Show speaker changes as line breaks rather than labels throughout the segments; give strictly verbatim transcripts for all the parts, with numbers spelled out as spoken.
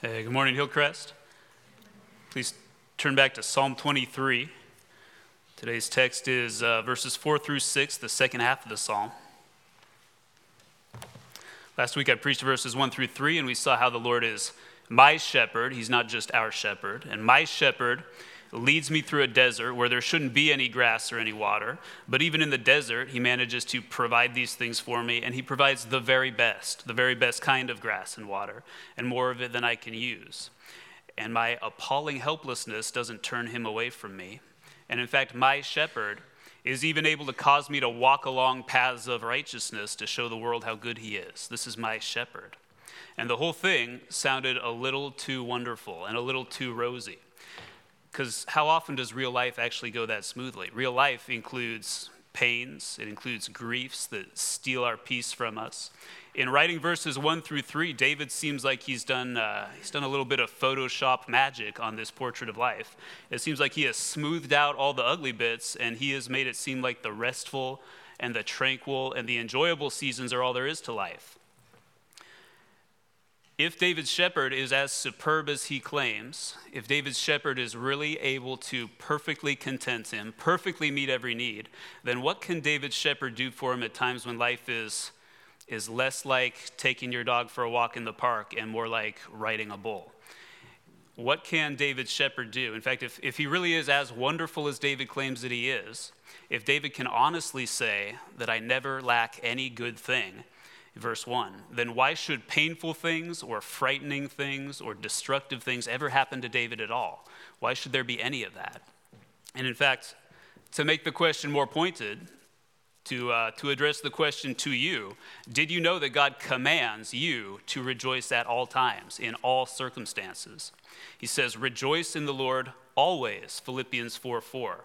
Hey, good morning, Hillcrest. Please turn back to Psalm twenty-three. Today's text is uh, verses four through six, the second half of the psalm. Last week I preached verses one through three, and we saw how the Lord is my shepherd. He's not just our shepherd. And my shepherd leads me through a desert where there shouldn't be any grass or any water. But even in the desert, he manages to provide these things for me, and he provides the very best, the very best kind of grass and water, and more of it than I can use. And my appalling helplessness doesn't turn him away from me. And in fact, my shepherd is even able to cause me to walk along paths of righteousness to show the world how good he is. This is my shepherd. And the whole thing sounded a little too wonderful and a little too rosy. Because how often does real life actually go that smoothly? Real life includes pains, it includes griefs that steal our peace from us. In writing verses one through three, David seems like he's done uh, he's done a little bit of Photoshop magic on this portrait of life. It seems like he has smoothed out all the ugly bits, and he has made it seem like the restful and the tranquil and the enjoyable seasons are all there is to life. If David's shepherd is as superb as he claims, if David's shepherd is really able to perfectly content him, perfectly meet every need, then what can David's shepherd do for him at times when life is, is less like taking your dog for a walk in the park and more like riding a bull? What can David's shepherd do? In fact, if, if he really is as wonderful as David claims that he is, if David can honestly say that I never lack any good thing, verse one, then why should painful things or frightening things or destructive things ever happen to David at all? Why should there be any of that? And in fact, to make the question more pointed, to, uh, to address the question to you, did you know that God commands you to rejoice at all times, in all circumstances? He says, rejoice in the Lord always, Philippians four four.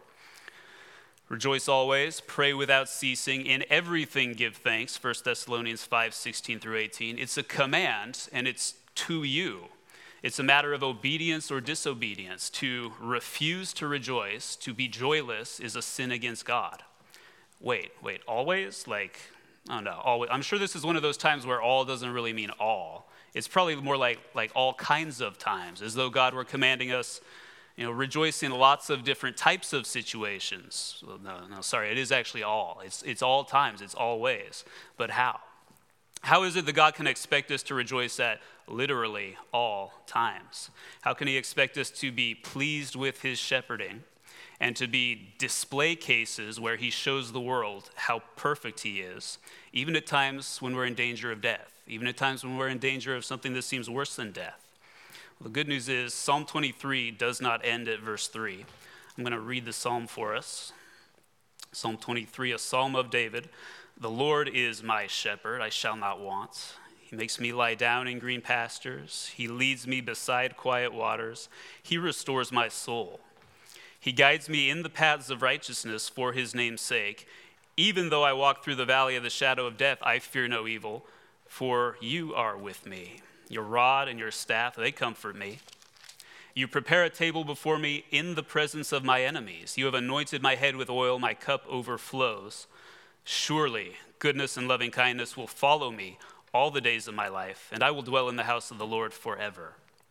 Rejoice always, pray without ceasing, in everything give thanks, First Thessalonians five sixteen through eighteen. It's a command, and it's to you. It's a matter of obedience or disobedience. To refuse to rejoice, to be joyless, is a sin against God. Wait, wait, always? Like, oh no, always. I'm sure this is one of those times where all doesn't really mean all. It's probably more like, like all kinds of times, as though God were commanding us, you know, rejoice in lots of different types of situations. Well, no, no, sorry, it is actually all. It's it's all times, it's all ways. But how? How is it that God can expect us to rejoice at literally all times? How can he expect us to be pleased with his shepherding and to be display cases where he shows the world how perfect he is, even at times when we're in danger of death, even at times when we're in danger of something that seems worse than death? Well, the good news is Psalm twenty-three does not end at verse three. I'm going to read the psalm for us. Psalm twenty-three, a psalm of David. The Lord is my shepherd, I shall not want. He makes me lie down in green pastures. He leads me beside quiet waters. He restores my soul. He guides me in the paths of righteousness for his name's sake. Even though I walk through the valley of the shadow of death, I fear no evil, for you are with me. Your rod and your staff, they comfort me. You prepare a table before me in the presence of my enemies. You have anointed my head with oil, my cup overflows. Surely goodness and loving kindness will follow me all the days of my life, and I will dwell in the house of the Lord forever.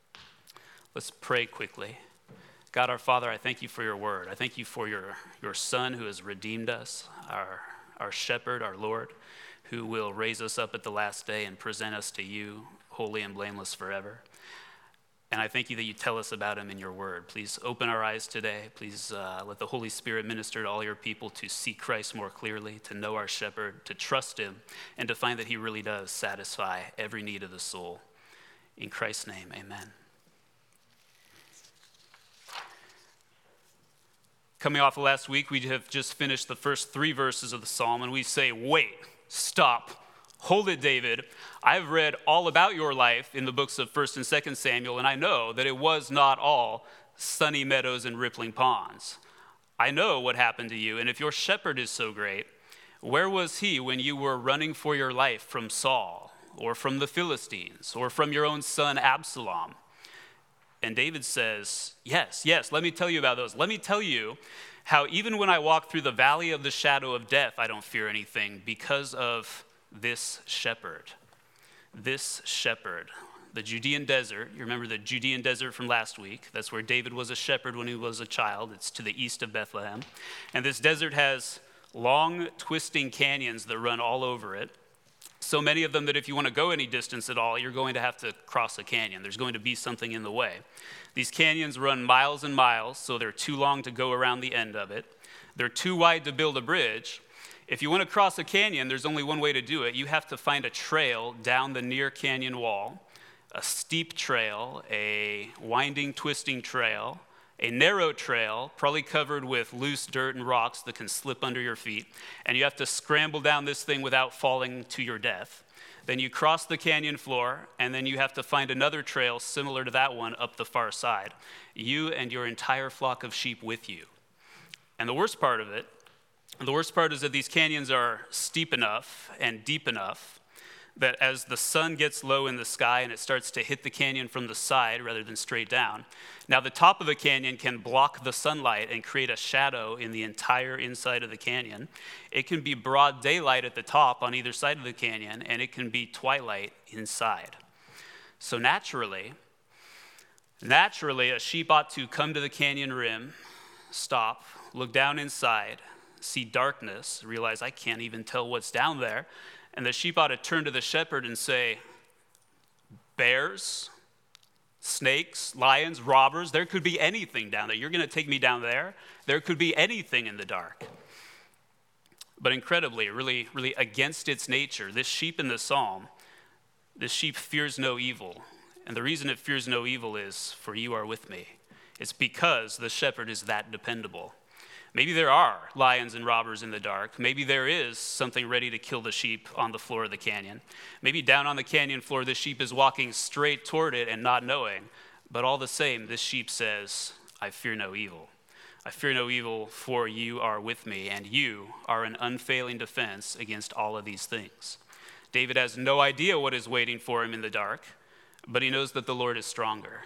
Let's pray quickly. God our Father, I thank you for your word. I thank you for your, your Son who has redeemed us, our, our shepherd, our Lord, who will raise us up at the last day and present us to you, holy and blameless forever. And I thank you that you tell us about him in your word. Please open our eyes today. Please uh, let the Holy Spirit minister to all your people to see Christ more clearly, to know our shepherd, to trust him, and to find that he really does satisfy every need of the soul. In Christ's name, amen. Coming off of last week, we have just finished the first three verses of the psalm, and we say, wait, stop. Hold it, David. I've read all about your life in the books of First and Second Samuel, and I know that it was not all sunny meadows and rippling ponds. I know what happened to you, and if your shepherd is so great, where was he when you were running for your life from Saul, or from the Philistines, or from your own son Absalom? And David says, yes, yes, let me tell you about those. Let me tell you how even when I walk through the valley of the shadow of death, I don't fear anything because of this shepherd. This shepherd. the Judean desert. You remember the Judean desert from last week. That's where David was a shepherd when he was a child. It's to the east of Bethlehem. And this desert has long, twisting canyons that run all over it. So many of them that if you want to go any distance at all, you're going to have to cross a canyon. There's going to be something in the way. These canyons run miles and miles, so they're too long to go around the end of it. They're too wide to build a bridge. If you want to cross a canyon, there's only one way to do it. You have to find a trail down the near canyon wall, a steep trail, a winding, twisting trail, a narrow trail, probably covered with loose dirt and rocks that can slip under your feet, and you have to scramble down this thing without falling to your death. Then you cross the canyon floor, and then you have to find another trail similar to that one up the far side. You and your entire flock of sheep with you. And the worst part of it, the worst part is that these canyons are steep enough and deep enough that as the sun gets low in the sky and it starts to hit the canyon from the side rather than straight down, now the top of the canyon can block the sunlight and create a shadow in the entire inside of the canyon. It can be broad daylight at the top on either side of the canyon, and it can be twilight inside. So naturally, naturally, a sheep ought to come to the canyon rim, stop, look down inside, see darkness, realize I can't even tell what's down there, and the sheep ought to turn to the shepherd and say, bears, snakes, lions, robbers, there could be anything down there. You're going to take me down there? There could be anything in the dark. But incredibly, really, really against its nature, this sheep in the psalm, this sheep fears no evil. And the reason it fears no evil is, for you are with me. It's because the shepherd is that dependable. Maybe there are lions and robbers in the dark. Maybe there is something ready to kill the sheep on the floor of the canyon. Maybe down on the canyon floor, the sheep is walking straight toward it and not knowing. But all the same, this sheep says, I fear no evil. I fear no evil, for you are with me, and you are an unfailing defense against all of these things. David has no idea what is waiting for him in the dark, but he knows that the Lord is stronger.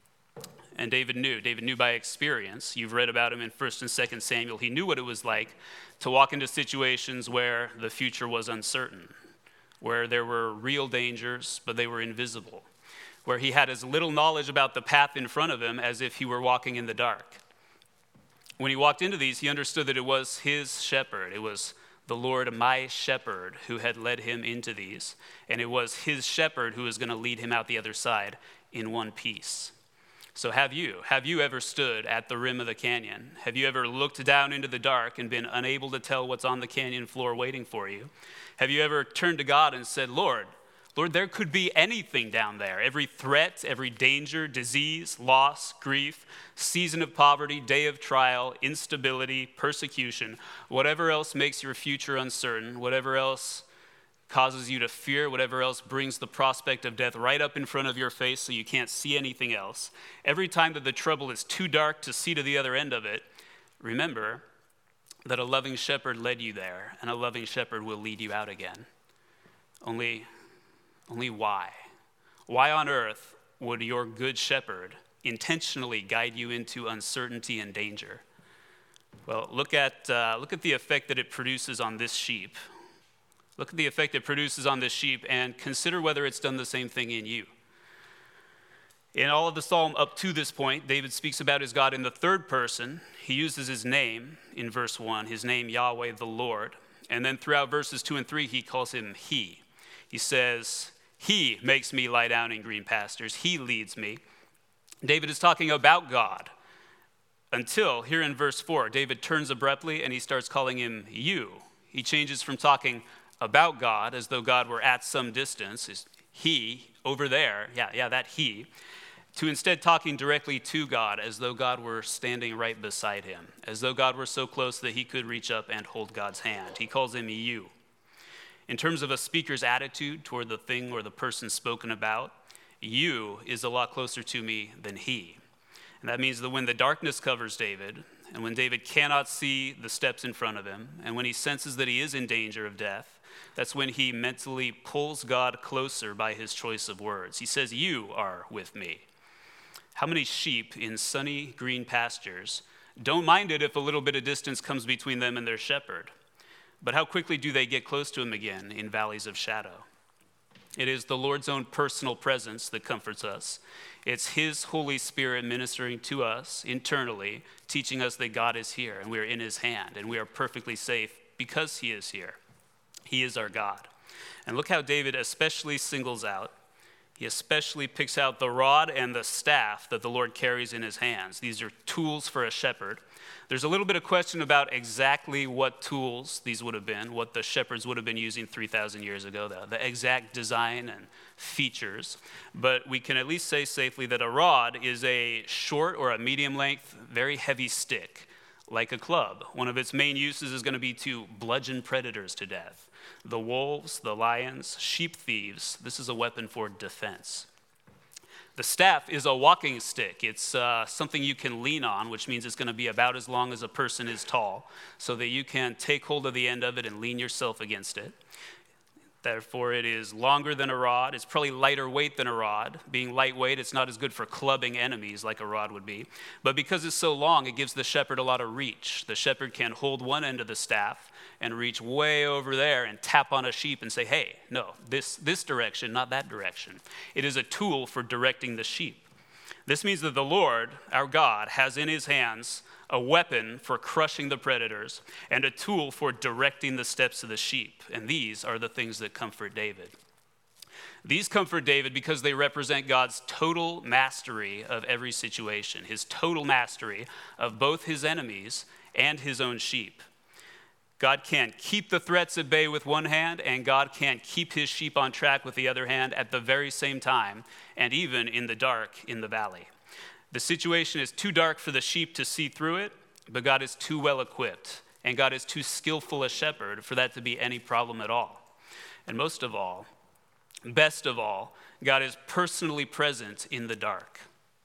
And David knew. David knew by experience. You've read about him in First and Second Samuel. He knew what it was like to walk into situations where the future was uncertain, where there were real dangers, but they were invisible, where he had as little knowledge about the path in front of him as if he were walking in the dark. When he walked into these, he understood that it was his shepherd. It was the Lord, my shepherd, who had led him into these. And it was his shepherd who was going to lead him out the other side in one piece. So have you? Have you ever stood at the rim of the canyon? Have you ever looked down into the dark and been unable to tell what's on the canyon floor waiting for you? Have you ever turned to God and said, Lord, Lord, there could be anything down there. Every threat, every danger, disease, loss, grief, season of poverty, day of trial, instability, persecution, whatever else makes your future uncertain, whatever else causes you to fear, whatever else brings the prospect of death right up in front of your face so you can't see anything else. Every time that the trouble is too dark to see to the other end of it, remember that a loving shepherd led you there, and a loving shepherd will lead you out again. Only, only why? Why on earth would your good shepherd intentionally guide you into uncertainty and danger? Well, look at, uh, look at the effect that it produces on this sheep. Look at the effect it produces on this sheep and consider whether it's done the same thing in you. In all of the psalm up to this point, David speaks about his God in the third person. He uses his name in verse one, his name Yahweh the Lord. And then throughout verses two and three, he calls him he. He says, he makes me lie down in green pastures. He leads me. David is talking about God until here in verse four, David turns abruptly and he starts calling him you. He changes from talking about God as though God were at some distance, is he over there, yeah, yeah, that he, to instead talking directly to God as though God were standing right beside him, as though God were so close that he could reach up and hold God's hand. He calls him you. In terms of a speaker's attitude toward the thing or the person spoken about, you is a lot closer to me than he. And that means that when the darkness covers David, and when David cannot see the steps in front of him, and when he senses that he is in danger of death, that's when he mentally pulls God closer by his choice of words. He says, you are with me. How many sheep in sunny green pastures don't mind it if a little bit of distance comes between them and their shepherd? But how quickly do they get close to him again in valleys of shadow? It is the Lord's own personal presence that comforts us. It's his Holy Spirit ministering to us internally, teaching us that God is here and we are in his hand and we are perfectly safe because he is here. He is our God. And look how David especially singles out. He especially picks out the rod and the staff that the Lord carries in his hands. These are tools for a shepherd. There's a little bit of question about exactly what tools these would have been, what the shepherds would have been using three thousand years ago, the, the exact design and features. But we can at least say safely that a rod is a short or a medium length, very heavy stick, like a club. One of its main uses is going to be to bludgeon predators to death. The wolves, the lions, sheep thieves, this is a weapon for defense. The staff is a walking stick. It's uh, something you can lean on, which means it's going to be about as long as a person is tall, so that you can take hold of the end of it and lean yourself against it. Therefore, it is longer than a rod. It's probably lighter weight than a rod. Being lightweight, it's not as good for clubbing enemies like a rod would be. But because it's so long, it gives the shepherd a lot of reach. The shepherd can hold one end of the staff and reach way over there and tap on a sheep and say, hey, no, this, this direction, not that direction. It is a tool for directing the sheep. This means that the Lord, our God, has in his hands a weapon for crushing the predators and a tool for directing the steps of the sheep. And these are the things that comfort David. These comfort David because they represent God's total mastery of every situation, his total mastery of both his enemies and his own sheep. God can keep the threats at bay with one hand, and God can keep his sheep on track with the other hand at the very same time, and even in the dark in the valley. The situation is too dark for the sheep to see through it, but God is too well equipped, and God is too skillful a shepherd for that to be any problem at all. And most of all, best of all, God is personally present in the dark.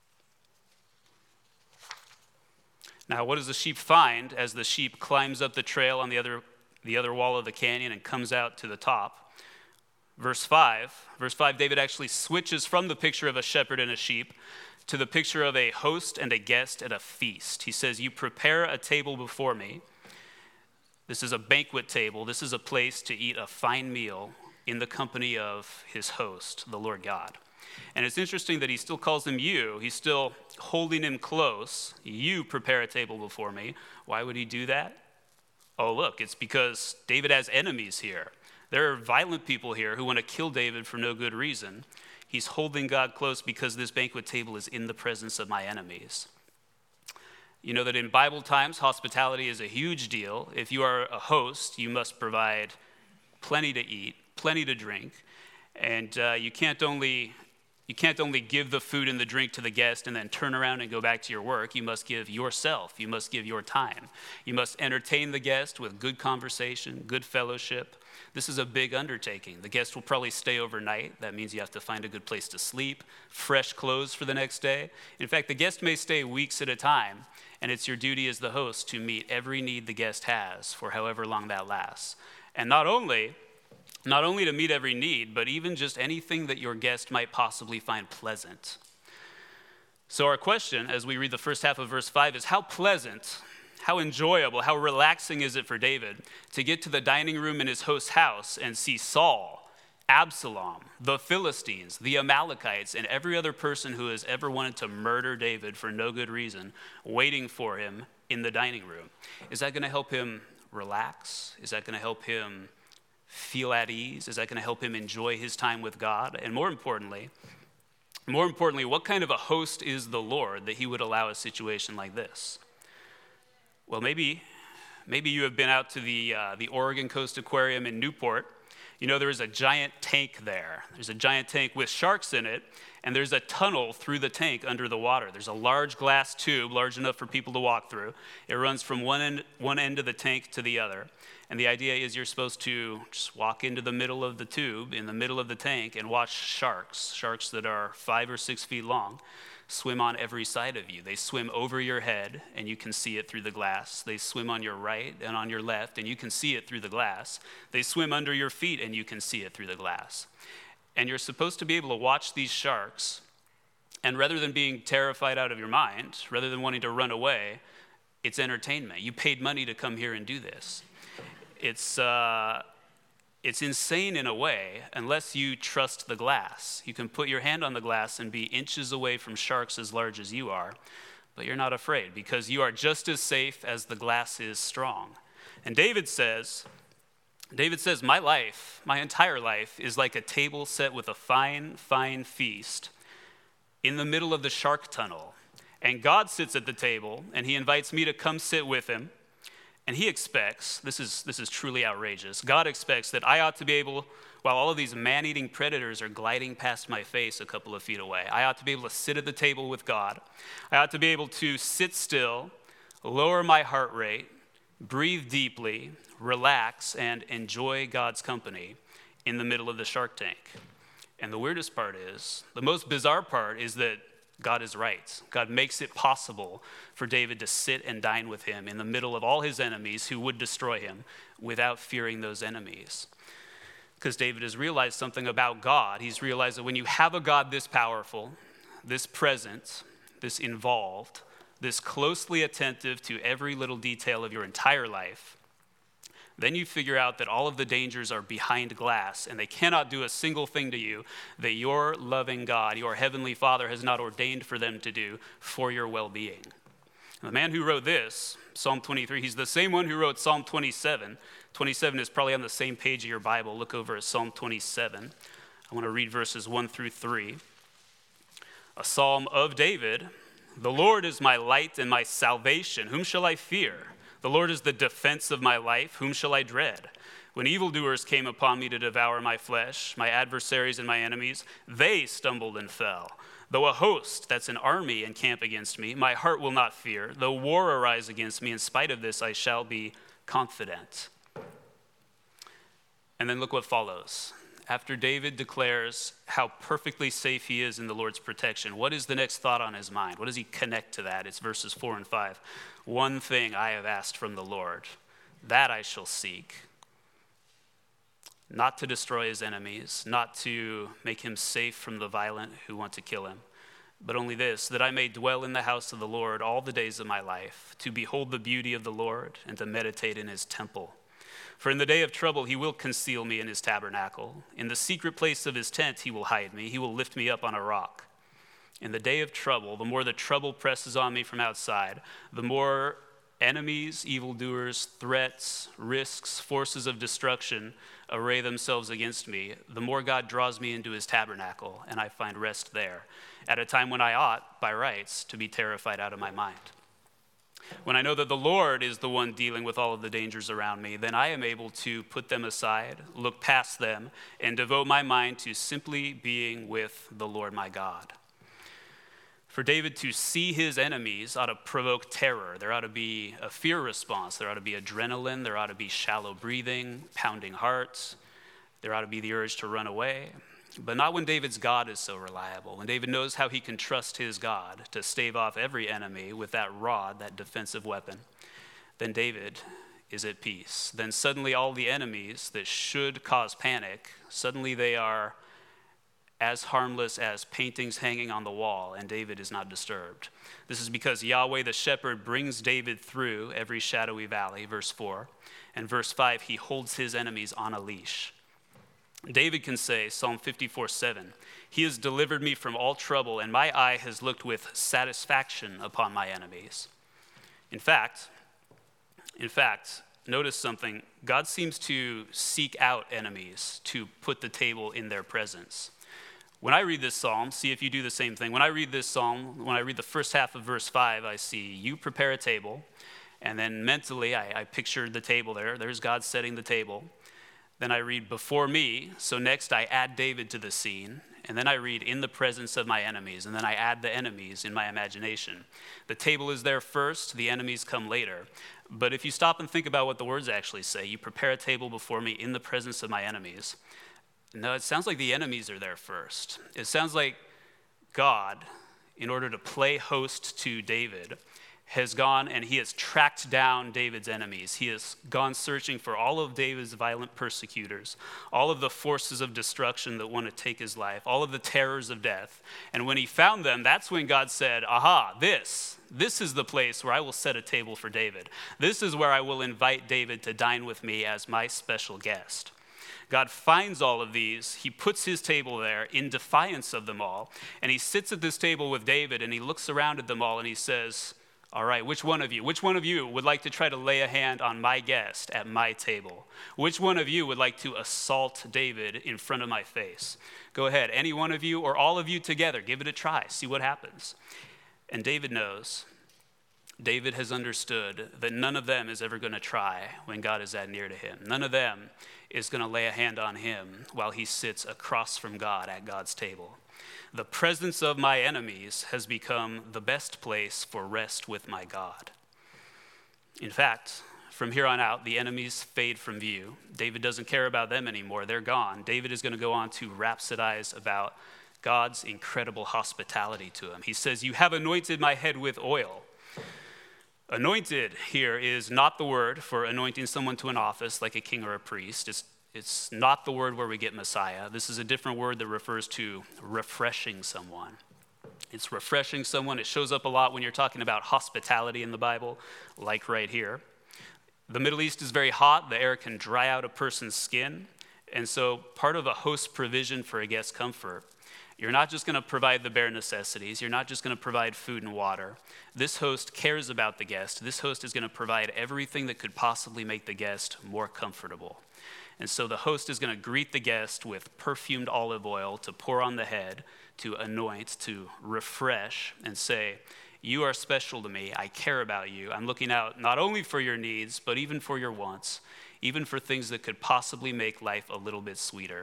Now, what does the sheep find as the sheep climbs up the trail on the other, the other wall of the canyon and comes out to the top? Verse five, verse five, David actually switches from the picture of a shepherd and a sheep to the picture of a host and a guest at a feast. He says, you prepare a table before me. This is a banquet table. This is a place to eat a fine meal in the company of his host, the Lord God. And it's interesting that he still calls him you. He's still holding him close. You prepare a table before me. Why would he do that? Oh, look, it's because David has enemies here. There are violent people here who want to kill David for no good reason. He's holding God close because this banquet table is in the presence of my enemies. You know that in Bible times, hospitality is a huge deal. If you are a host, you must provide plenty to eat, plenty to drink, and uh, you can't only you can't only give the food and the drink to the guest and then turn around and go back to your work. You must give yourself. You must give your time. You must entertain the guest with good conversation, good fellowship. This is a big undertaking. The guest will probably stay overnight. That means you have to find a good place to sleep, fresh clothes for the next day. In fact, the guest may stay weeks at a time, and it's your duty as the host to meet every need the guest has for however long that lasts. And not only, not only to meet every need, but even just anything that your guest might possibly find pleasant. So our question, as we read the first half of verse five, is how pleasant, how enjoyable, how relaxing is it for David to get to the dining room in his host's house and see Saul, Absalom, the Philistines, the Amalekites, and every other person who has ever wanted to murder David for no good reason waiting for him in the dining room? Is that going to help him relax? Is that going to help him feel at ease? Is that going to help him enjoy his time with God? And more importantly, more importantly, what kind of a host is the Lord that he would allow a situation like this? Well, maybe, maybe you have been out to the uh, the Oregon Coast Aquarium in Newport. You know there is a giant tank there. There's a giant tank with sharks in it, and there's a tunnel through the tank under the water. There's a large glass tube, large enough for people to walk through. It runs from one end, one end of the tank to the other. And the idea is you're supposed to just walk into the middle of the tube, in the middle of the tank, and watch sharks, sharks that are five or six feet long, swim on every side of you. They swim over your head, and you can see it through the glass. They swim on your right and on your left, and you can see it through the glass. They swim under your feet, and you can see it through the glass. And you're supposed to be able to watch these sharks, and rather than being terrified out of your mind, rather than wanting to run away, it's entertainment. You paid money to come here and do this. It's uh, it's insane in a way unless you trust the glass. You can put your hand on the glass and be inches away from sharks as large as you are, but you're not afraid because you are just as safe as the glass is strong. And David says, David says, my life, my entire life is like a table set with a fine, fine feast in the middle of the shark tunnel. And God sits at the table and he invites me to come sit with him. And he expects, this is this is truly outrageous, God expects that I ought to be able, while all of these man-eating predators are gliding past my face a couple of feet away, I ought to be able to sit at the table with God. I ought to be able to sit still, lower my heart rate, breathe deeply, relax, and enjoy God's company in the middle of the shark tank. And the weirdest part is, the most bizarre part is that God is right. God makes it possible for David to sit and dine with him in the middle of all his enemies who would destroy him without fearing those enemies. Because David has realized something about God. He's realized that when you have a God this powerful, this present, this involved, this closely attentive to every little detail of your entire life, then you figure out that all of the dangers are behind glass and they cannot do a single thing to you that your loving God, your heavenly Father, has not ordained for them to do for your well-being. The man who wrote this, Psalm twenty-three, he's the same one who wrote Psalm twenty-seven. twenty-seven is probably on the same page of your Bible. Look over at Psalm twenty-seven. I want to read verses one through three. A psalm of David. The Lord is my light and my salvation. Whom shall I fear? The Lord is the defense of my life. Whom shall I dread? When evildoers came upon me to devour my flesh, my adversaries and my enemies, they stumbled and fell. Though a host, that's an army, encamp against me, my heart will not fear. Though war arise against me, in spite of this, I shall be confident. And then look what follows. After David declares how perfectly safe he is in the Lord's protection, what is the next thought on his mind? What does he connect to that? It's verses four and five. One thing I have asked from the Lord, that I shall seek. Not to destroy his enemies, not to make him safe from the violent who want to kill him, but only this, that I may dwell in the house of the Lord all the days of my life, to behold the beauty of the Lord and to meditate in his temple. For in the day of trouble he will conceal me in his tabernacle. In the secret place of his tent he will hide me. He will lift me up on a rock. In the day of trouble, the more the trouble presses on me from outside, the more enemies, evildoers, threats, risks, forces of destruction array themselves against me, the more God draws me into his tabernacle, and I find rest there, at a time when I ought, by rights, to be terrified out of my mind. When I know that the Lord is the one dealing with all of the dangers around me, then I am able to put them aside, look past them, and devote my mind to simply being with the Lord my God. For David to see his enemies ought to provoke terror. There ought to be a fear response. There ought to be adrenaline. There ought to be shallow breathing, pounding hearts. There ought to be the urge to run away. But not when David's God is so reliable. When David knows how he can trust his God to stave off every enemy with that rod, that defensive weapon, then David is at peace. Then suddenly all the enemies that should cause panic, suddenly they are as harmless as paintings hanging on the wall, and David is not disturbed. This is because Yahweh the shepherd brings David through every shadowy valley, verse four. And verse five, he holds his enemies on a leash. David can say, Psalm fifty-four seven, he has delivered me from all trouble, and my eye has looked with satisfaction upon my enemies. In fact, in fact, notice something. God seems to seek out enemies to put the table in their presence. When I read this psalm, see if you do the same thing. When I read this psalm, when I read the first half of verse five, I see you prepare a table, and then mentally I, I picture the table there. There's God setting the table. Then I read before me, so next I add David to the scene, and then I read in the presence of my enemies, and then I add the enemies in my imagination. The table is there first, the enemies come later. But if you stop and think about what the words actually say, you prepare a table before me in the presence of my enemies. No, it sounds like the enemies are there first. It sounds like God, in order to play host to David, has gone and he has tracked down David's enemies. He has gone searching for all of David's violent persecutors, all of the forces of destruction that want to take his life, all of the terrors of death. And when he found them, that's when God said, aha, this, this is the place where I will set a table for David. This is where I will invite David to dine with me as my special guest. God finds all of these. He puts his table there in defiance of them all. And he sits at this table with David and he looks around at them all and he says, all right, which one of you, which one of you would like to try to lay a hand on my guest at my table? Which one of you would like to assault David in front of my face? Go ahead, any one of you or all of you together, give it a try, see what happens. And David knows, David has understood that none of them is ever going to try when God is that near to him. None of them is going to lay a hand on him while he sits across from God at God's table. The presence of my enemies has become the best place for rest with my God. In fact, from here on out, the enemies fade from view. David doesn't care about them anymore. They're gone. David is going to go on to rhapsodize about God's incredible hospitality to him. He says, you have anointed my head with oil. Anointed here is not the word for anointing someone to an office like a king or a priest. It's It's not the word where we get Messiah. This is a different word that refers to refreshing someone. It's refreshing someone. It shows up a lot when you're talking about hospitality in the Bible, like right here. The Middle East is very hot. The air can dry out a person's skin. And so part of a host's provision for a guest's comfort, you're not just going to provide the bare necessities. You're not just going to provide food and water. This host cares about the guest. This host is going to provide everything that could possibly make the guest more comfortable. And so the host is going to greet the guest with perfumed olive oil to pour on the head, to anoint, to refresh, and say, you are special to me. I care about you. I'm looking out not only for your needs, but even for your wants, even for things that could possibly make life a little bit sweeter.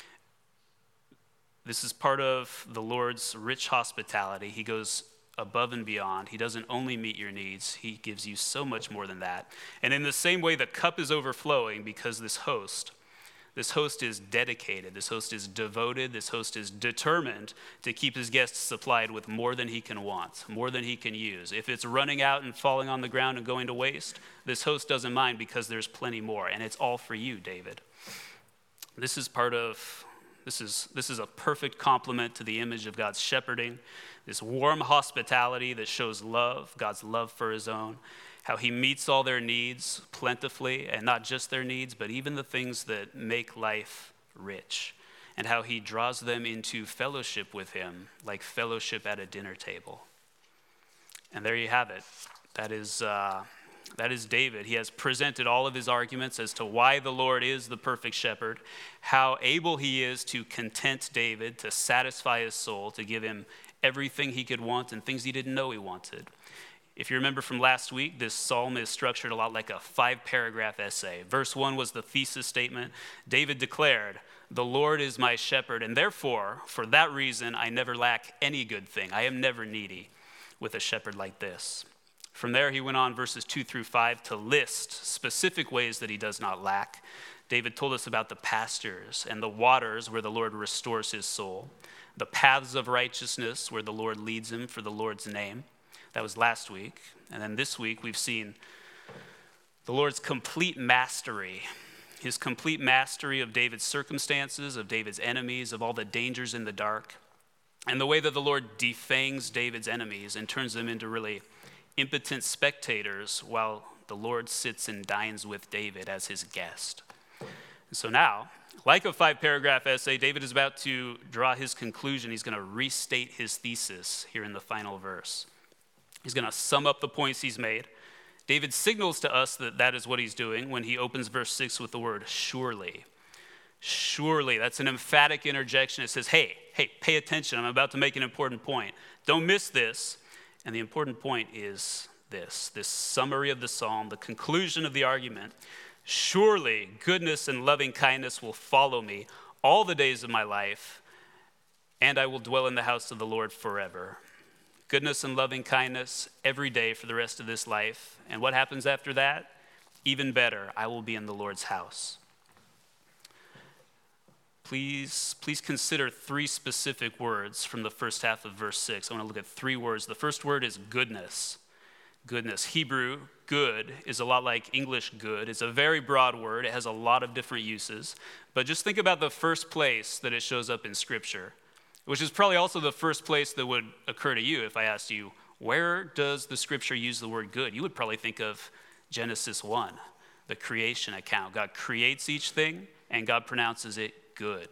This is part of the Lord's rich hospitality. He goes above and beyond. He doesn't only meet your needs, he gives you so much more than that. And in the same way, the cup is overflowing because this host, this host is dedicated, this host is devoted, this host is determined to keep his guests supplied with more than he can want, more than he can use. If it's running out and falling on the ground and going to waste, this host doesn't mind because there's plenty more, and it's all for you, David. This is part of This is, this is a perfect complement to the image of God's shepherding, this warm hospitality that shows love, God's love for his own, how he meets all their needs plentifully, and not just their needs, but even the things that make life rich, and how he draws them into fellowship with him, like fellowship at a dinner table. And there you have it. That is... Uh, That is David. He has presented all of his arguments as to why the Lord is the perfect shepherd, how able he is to content David, to satisfy his soul, to give him everything he could want and things he didn't know he wanted. If you remember from last week, this psalm is structured a lot like a five-paragraph essay. Verse one was the thesis statement. David declared, the Lord is my shepherd, and therefore, for that reason, I never lack any good thing. I am never needy with a shepherd like this. From there, he went on verses two through five to list specific ways that he does not lack. David told us about the pastures and the waters where the Lord restores his soul, the paths of righteousness where the Lord leads him for the Lord's name. That was last week. And then this week, we've seen the Lord's complete mastery, his complete mastery of David's circumstances, of David's enemies, of all the dangers in the dark, and the way that the Lord defangs David's enemies and turns them into really impotent spectators while the Lord sits and dines with David as his guest. And so now, like a five-paragraph essay, David is about to draw his conclusion. He's going to restate his thesis here in the final verse. He's going to sum up the points he's made. David signals to us that that is what he's doing when he opens verse six with the word surely. Surely, that's an emphatic interjection. It says, hey, hey, pay attention. I'm about to make an important point. Don't miss this. And the important point is this, this summary of the psalm, the conclusion of the argument. Surely goodness and loving kindness will follow me all the days of my life, and I will dwell in the house of the Lord forever. Goodness and loving kindness every day for the rest of this life. And what happens after that? Even better, I will be in the Lord's house. Please, please consider three specific words from the first half of verse six. I want to look at three words. The first word is goodness. Goodness. Hebrew, good, is a lot like English good. It's a very broad word. It has a lot of different uses. But just think about the first place that it shows up in Scripture, which is probably also the first place that would occur to you if I asked you, where does the Scripture use the word good? You would probably think of Genesis one, the creation account. God creates each thing, and God pronounces it good.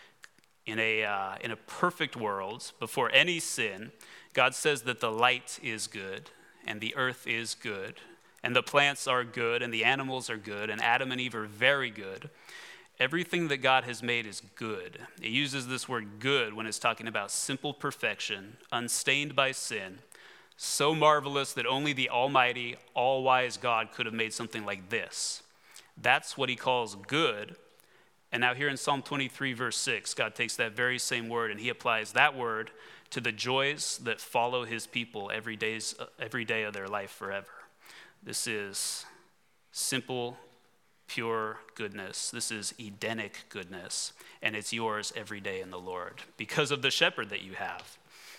In a, uh, in a perfect world, before any sin, God says that the light is good, and the earth is good, and the plants are good, and the animals are good, and Adam and Eve are very good. Everything that God has made is good. It uses this word good when it's talking about simple perfection, unstained by sin, so marvelous that only the almighty, all-wise God could have made something like this. That's what he calls good. And now here in Psalm twenty-three, verse six, God takes that very same word and he applies that word to the joys that follow his people every, days, every day of their life forever. This is simple, pure goodness. This is Edenic goodness, and it's yours every day in the Lord because of the shepherd that you have.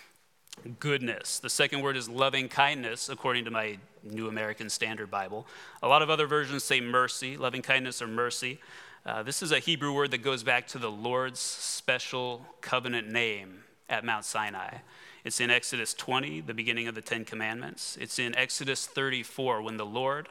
Goodness. The second word is loving kindness, according to my New American Standard Bible. A lot of other versions say mercy, loving kindness or mercy. Uh, this is a Hebrew word that goes back to the Lord's special covenant name at Mount Sinai. It's in Exodus twenty, the beginning of the Ten Commandments. It's in Exodus thirty-four, when the Lord,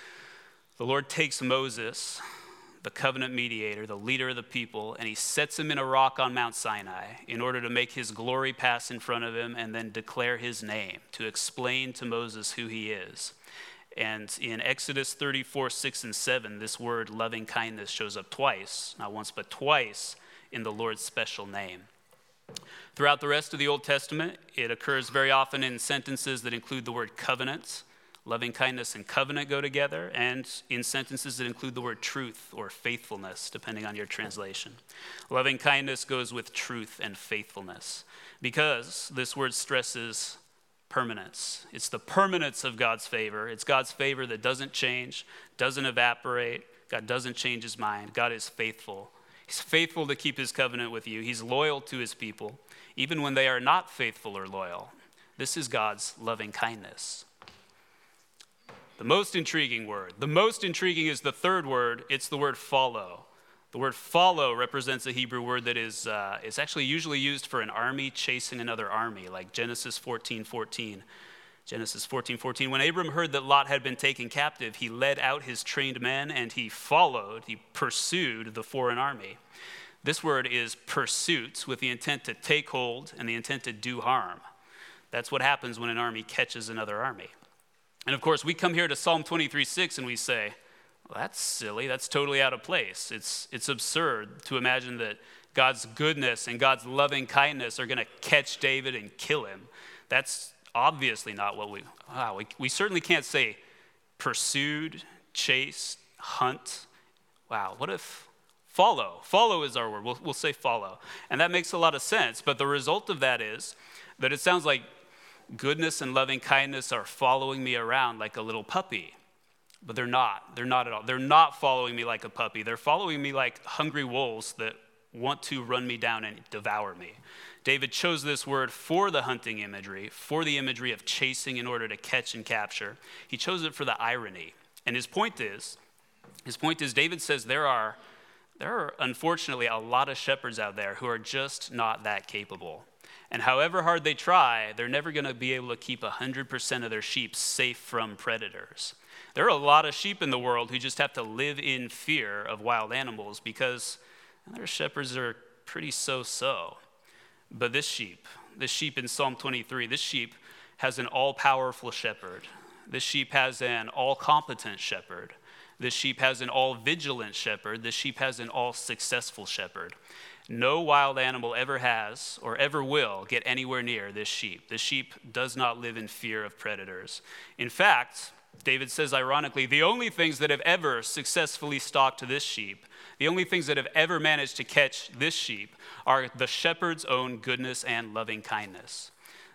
the Lord takes Moses, the covenant mediator, the leader of the people, and he sets him in a rock on Mount Sinai in order to make his glory pass in front of him and then declare his name, to explain to Moses who he is. And in Exodus thirty-four, six and seven, this word loving kindness shows up twice, not once, but twice in the Lord's special name. Throughout the rest of the Old Testament, it occurs very often in sentences that include the word covenant. Loving kindness and covenant go together, and in sentences that include the word truth or faithfulness, depending on your translation. Loving kindness goes with truth and faithfulness because this word stresses permanence. It's the permanence of God's favor. It's God's favor that doesn't change, doesn't evaporate. God doesn't change his mind. God is faithful. He's faithful to keep his covenant with you. He's loyal to his people, even when they are not faithful or loyal. This is God's loving kindness. The most intriguing word. The most intriguing is the third word. It's the word follow. The word follow represents a Hebrew word that is uh, is actually usually used for an army chasing another army, like Genesis fourteen fourteen. Genesis fourteen fourteen. When Abram heard that Lot had been taken captive, he led out his trained men and he followed, he pursued the foreign army. This word is pursuit with the intent to take hold and the intent to do harm. That's what happens when an army catches another army. And of course, we come here to Psalm twenty-three six and we say, well, that's silly. That's totally out of place. It's, it's absurd to imagine that God's goodness and God's loving kindness are going to catch David and kill him. That's obviously not what we, wow, we, we certainly can't say pursued, chased, hunt. Wow, what if follow? Follow is our word. We'll, we'll say follow. And that makes a lot of sense. But the result of that is that it sounds like goodness and loving kindness are following me around like a little puppy. But they're not. They're not at all. They're not following me like a puppy. They're following me like hungry wolves that want to run me down and devour me. David chose this word for the hunting imagery, for the imagery of chasing in order to catch and capture. He chose it for the irony. And his point is, his point is David says there are, there are unfortunately a lot of shepherds out there who are just not that capable. And however hard they try, they're never going to be able to keep one hundred percent of their sheep safe from predators. There are a lot of sheep in the world who just have to live in fear of wild animals because their shepherds are pretty so-so. But this sheep, this sheep in Psalm twenty-three, this sheep has an all-powerful shepherd. This sheep has an all-competent shepherd. This sheep has an all-vigilant shepherd. This sheep has an all-successful shepherd. No wild animal ever has or ever will get anywhere near this sheep. This sheep does not live in fear of predators. In fact, David says ironically, the only things that have ever successfully stalked this sheep, the only things that have ever managed to catch this sheep are the shepherd's own goodness and loving kindness.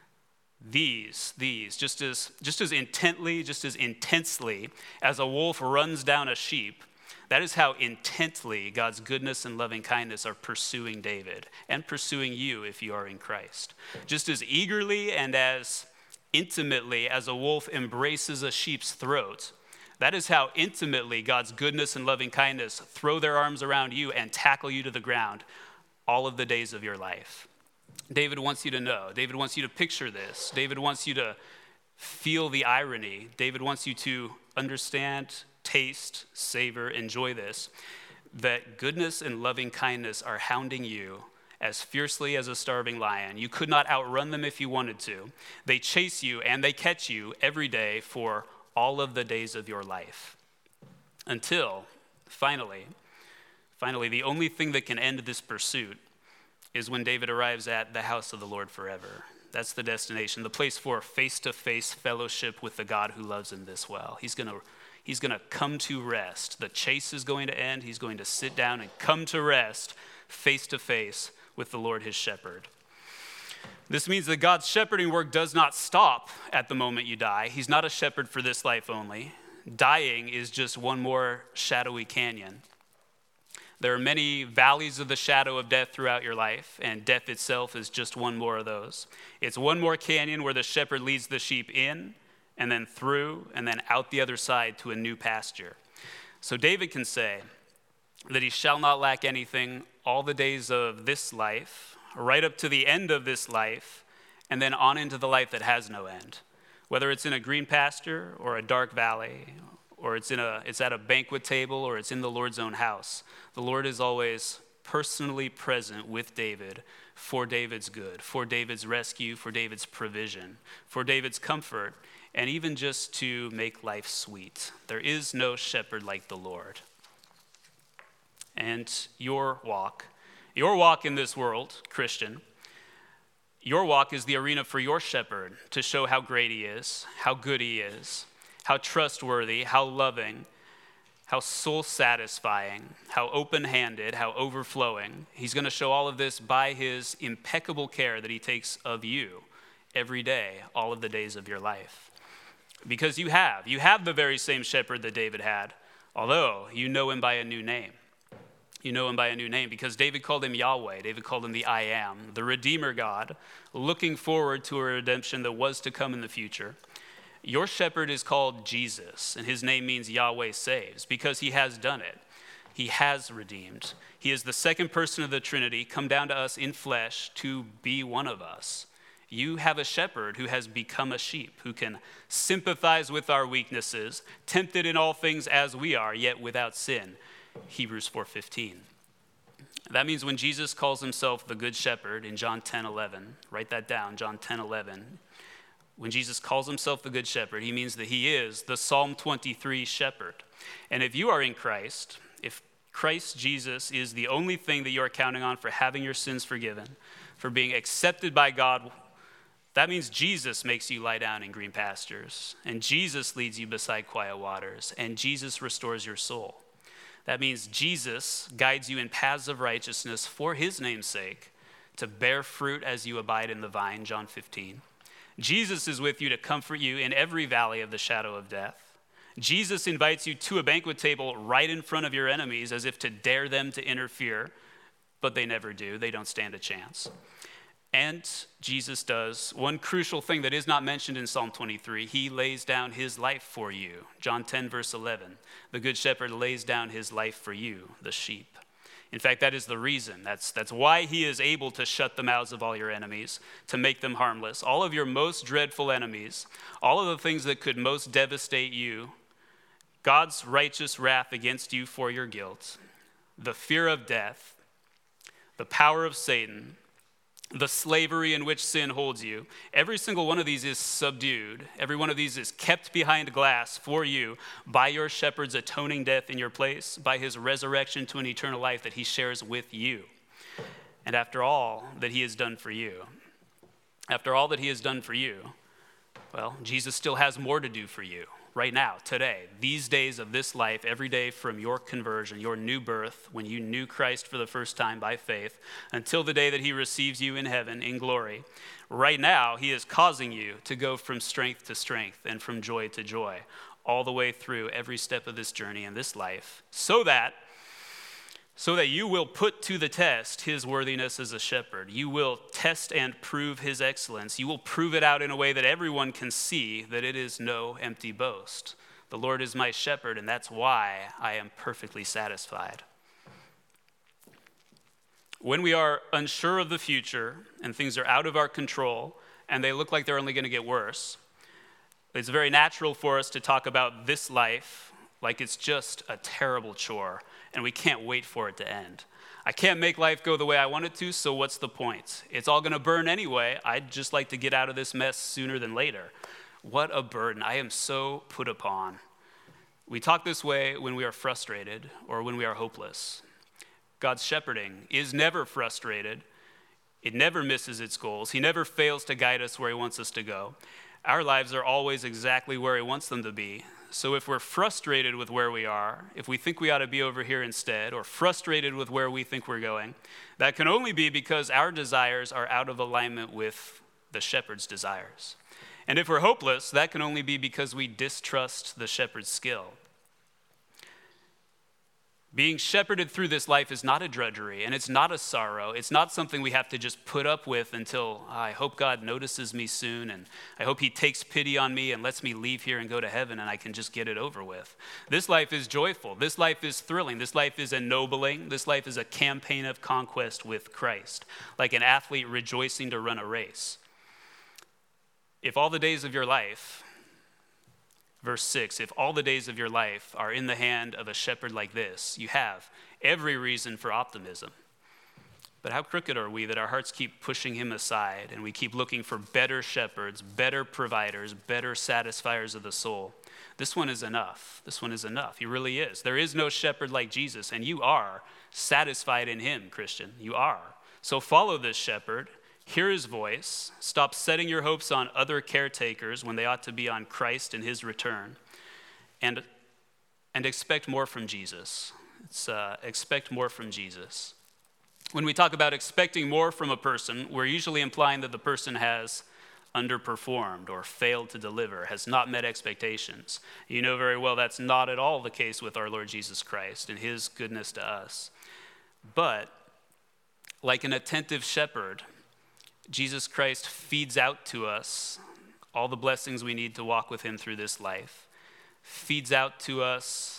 These, these, just as, just as intently, just as intensely as a wolf runs down a sheep, that is how intently God's goodness and loving kindness are pursuing David and pursuing you if you are in Christ. Just as eagerly and as intimately as a wolf embraces a sheep's throat, that is how intimately God's goodness and loving kindness throw their arms around you and tackle you to the ground all of the days of your life. David wants you to know. David wants you to picture this. David wants you to feel the irony. David wants you to understand, taste, savor, enjoy this. that goodness and loving kindness are hounding you as fiercely as a starving lion. You could not outrun them if you wanted to. They chase you and they catch you every day for all of the days of your life. Until, finally, finally, the only thing that can end this pursuit is when David arrives at the house of the Lord forever. That's the destination, the place for face-to-face fellowship with the God who loves him this well. He's going to he's going to come to rest. The chase is going to end. He's going to sit down and come to rest face-to-face with the Lord his shepherd. This means that God's shepherding work does not stop at the moment you die. He's not a shepherd for this life only. Dying is just one more shadowy canyon. There are many valleys of the shadow of death throughout your life, and death itself is just one more of those. It's one more canyon where the shepherd leads the sheep in, and then through, and then out the other side to a new pasture. So David can say that he shall not lack anything all the days of this life, right up to the end of this life, and then on into the life that has no end. Whether it's in a green pasture or a dark valley, or it's in a it's at a banquet table, or it's in the Lord's own house, the Lord is always personally present with David for David's good, for David's rescue, for David's provision, for David's comfort, and even just to make life sweet. There is no shepherd like the Lord. And your walk, your walk in this world, Christian, your walk is the arena for your shepherd to show how great he is, how good he is, how trustworthy, how loving, how soul-satisfying, how open-handed, how overflowing. He's going to show all of this by his impeccable care that he takes of you every day, all of the days of your life. Because you have. You have the very same shepherd that David had, although you know him by a new name. You know him by a new name because David called him Yahweh. David called him the I Am, the Redeemer God, looking forward to a redemption that was to come in the future. Your shepherd is called Jesus, and his name means Yahweh saves because he has done it. He has redeemed. He is the second person of the Trinity, come down to us in flesh to be one of us. You have a shepherd who has become a sheep, who can sympathize with our weaknesses, tempted in all things as we are, yet without sin. Hebrews four fifteen. That means when Jesus calls himself the good shepherd in John ten eleven, write that down, John ten eleven. When Jesus calls himself the good shepherd, he means that he is the Psalm twenty-three shepherd. And if you are in Christ, if Christ Jesus is the only thing that you are counting on for having your sins forgiven, for being accepted by God, that means Jesus makes you lie down in green pastures, and Jesus leads you beside quiet waters, and Jesus restores your soul. That means Jesus guides you in paths of righteousness for his name's sake, to bear fruit as you abide in the vine, John fifteen. Jesus is with you to comfort you in every valley of the shadow of death. Jesus invites you to a banquet table right in front of your enemies as if to dare them to interfere, but they never do. They don't stand a chance. And Jesus does one crucial thing that is not mentioned in Psalm twenty-three. He lays down his life for you. John ten, verse eleven. The good shepherd lays down his life for you, the sheep. In fact, that is the reason. That's, that's why he is able to shut the mouths of all your enemies, to make them harmless. All of your most dreadful enemies, all of the things that could most devastate you, God's righteous wrath against you for your guilt, the fear of death, the power of Satan, the slavery in which sin holds you, every single one of these is subdued. Every one of these is kept behind glass for you by your shepherd's atoning death in your place, by his resurrection to an eternal life that he shares with you. And after all that he has done for you, after all that he has done for you, well, Jesus still has more to do for you. Right now, today, these days of this life, every day from your conversion, your new birth, when you knew Christ for the first time by faith, until the day that he receives you in heaven in glory, right now, he is causing you to go from strength to strength and from joy to joy, all the way through every step of this journey in this life, so that so that you will put to the test his worthiness as a shepherd. You will test and prove his excellence. You will prove it out in a way that everyone can see that it is no empty boast. The Lord is my shepherd, and that's why I am perfectly satisfied. When we are unsure of the future and things are out of our control and they look like they're only going to get worse, it's very natural for us to talk about this life like it's just a terrible chore and we can't wait for it to end. I can't make life go the way I want it to, so what's the point? It's all going to burn anyway. I'd just like to get out of this mess sooner than later. What a burden. I am so put upon. We talk this way when we are frustrated or when we are hopeless. God's shepherding is never frustrated. It never misses its goals. He never fails to guide us where he wants us to go. Our lives are always exactly where he wants them to be. So if we're frustrated with where we are, if we think we ought to be over here instead, or frustrated with where we think we're going, that can only be because our desires are out of alignment with the shepherd's desires. And if we're hopeless, that can only be because we distrust the shepherd's skill. Being shepherded through this life is not a drudgery, and it's not a sorrow. It's not something we have to just put up with until I hope God notices me soon, and I hope he takes pity on me and lets me leave here and go to heaven, and I can just get it over with. This life is joyful. This life is thrilling. This life is ennobling. This life is a campaign of conquest with Christ, like an athlete rejoicing to run a race. If all the days of your life, verse six, if all the days of your life are in the hand of a shepherd like this, you have every reason for optimism. But how crooked are we that our hearts keep pushing him aside and we keep looking for better shepherds, better providers, better satisfiers of the soul? This one is enough. This one is enough. He really is. There is no shepherd like Jesus, and you are satisfied in him, Christian. You are. So follow this shepherd. Hear his voice. Stop setting your hopes on other caretakers when they ought to be on Christ and his return. And, and expect more from Jesus. It's, uh, expect more from Jesus. When we talk about expecting more from a person, we're usually implying that the person has underperformed or failed to deliver, has not met expectations. You know very well that's not at all the case with our Lord Jesus Christ and his goodness to us. But like an attentive shepherd, Jesus Christ feeds out to us all the blessings we need to walk with him through this life, feeds out to us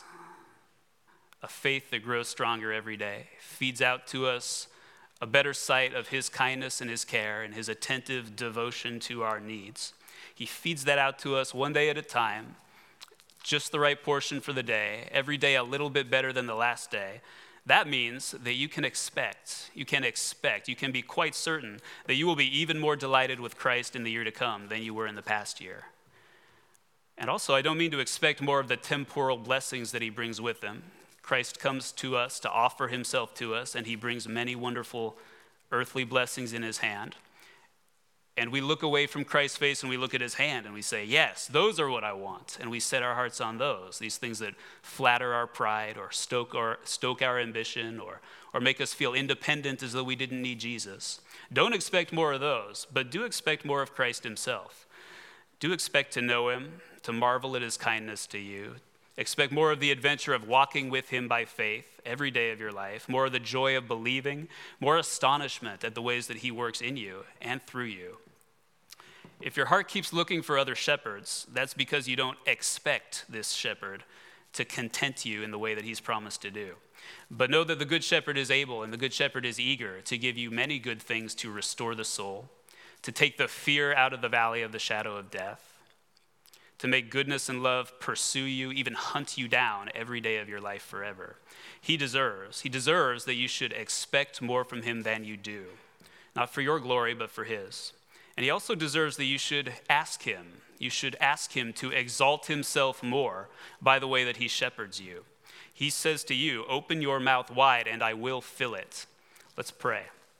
a faith that grows stronger every day, feeds out to us a better sight of his kindness and his care and his attentive devotion to our needs. He feeds that out to us one day at a time, just the right portion for the day, every day a little bit better than the last day. That means that you can expect, you can expect, you can be quite certain that you will be even more delighted with Christ in the year to come than you were in the past year. And also, I don't mean to expect more of the temporal blessings that he brings with him. Christ comes to us to offer himself to us, and he brings many wonderful earthly blessings in his hand. And we look away from Christ's face and we look at his hand and we say, yes, those are what I want. And we set our hearts on those, these things that flatter our pride or stoke our, stoke our ambition or, or make us feel independent as though we didn't need Jesus. Don't expect more of those, but do expect more of Christ himself. Do expect to know him, to marvel at his kindness to you. Expect more of the adventure of walking with him by faith every day of your life, more of the joy of believing, more astonishment at the ways that he works in you and through you. If your heart keeps looking for other shepherds, that's because you don't expect this shepherd to content you in the way that he's promised to do. But know that the good shepherd is able and the good shepherd is eager to give you many good things to restore the soul, to take the fear out of the valley of the shadow of death, to make goodness and love pursue you, even hunt you down every day of your life forever. He deserves, he deserves that you should expect more from him than you do, not for your glory, but for his. And he also deserves that you should ask him. You should ask him to exalt himself more by the way that he shepherds you. He says to you, open your mouth wide and I will fill it. Let's pray.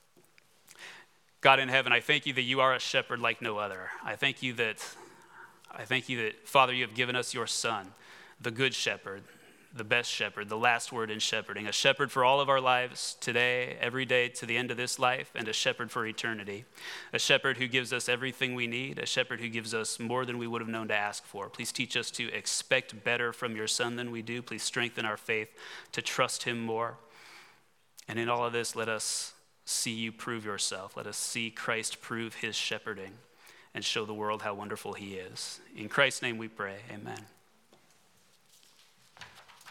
God in heaven, I thank you that you are a shepherd like no other. I thank you that, I thank you that, Father, you have given us your Son, the good shepherd, the best shepherd, the last word in shepherding, a shepherd for all of our lives today, every day to the end of this life, and a shepherd for eternity. A shepherd who gives us everything we need, a shepherd who gives us more than we would have known to ask for. Please teach us to expect better from your Son than we do. Please strengthen our faith to trust him more. And in all of this, let us see you prove yourself. Let us see Christ prove his shepherding and show the world how wonderful he is. In Christ's name we pray, amen.